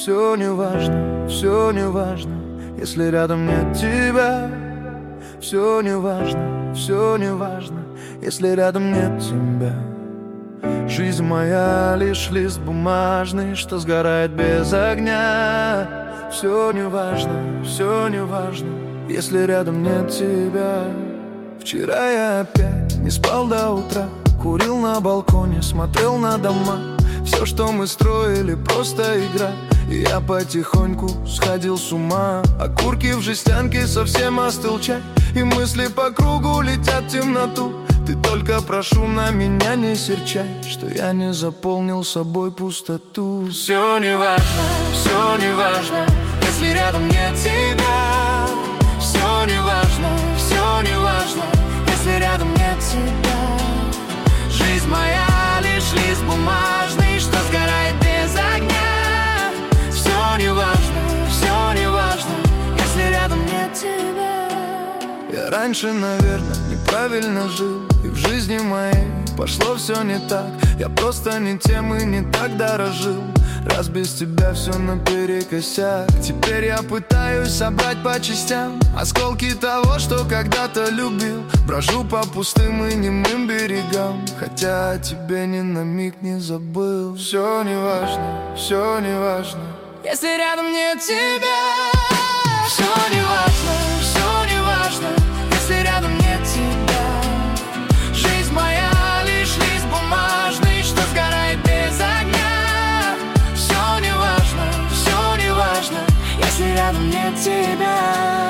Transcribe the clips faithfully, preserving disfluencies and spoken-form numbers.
Все не важно, все не важно, если рядом нет тебя. Все не важно, все не важно, если рядом нет тебя. Жизнь моя лишь лист бумажный, что сгорает без огня. Все не важно, все не важно, если рядом нет тебя. Вчера я опять не спал до утра, курил на балконе, смотрел на дома. Все, что мы строили, просто игра. И я потихоньку сходил с ума. Окурки в жестянке, совсем остыл чай, и мысли по кругу летят в темноту. Ты только, прошу, на меня не серчай, что я не заполнил собой пустоту. Все не важно, все не важно, если рядом нет тебя. Все не важно, все не важно, если рядом нет тебя. Жизнь моя лишь лист бумажный, что сгорает без огня. Все не важно, все не важно, если рядом нет тебя. Я раньше, наверное, неправильно жил, и в жизни моей пошло все не так. Я просто не тем и не так дорожил. Раз без тебя все наперекосяк. Теперь я пытаюсь собрать по частям осколки того, что когда-то любил. Брожу по пустым и немым берегам, хотя о тебе ни на миг не забыл. Все не важно, все не важно, если рядом нет тебя. Все не важно, все не важно, если рядом нет тебя. Жизнь моя лишь лист бумажный, что сгорает без огня. Все не важно, все не важно, если рядом нет тебя.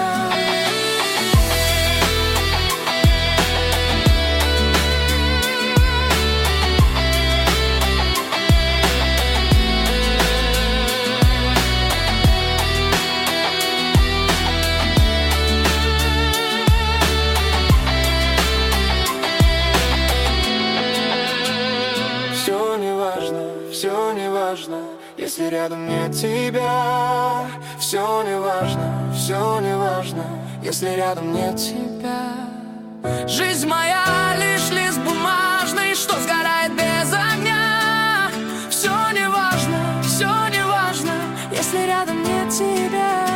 Все не важно, если рядом нет тебя. Все не важно, все не важно, если рядом нет тебя. Жизнь моя лишь лист бумажный, что сгорает без огня. Все не важно, все не важно, если рядом нет тебя.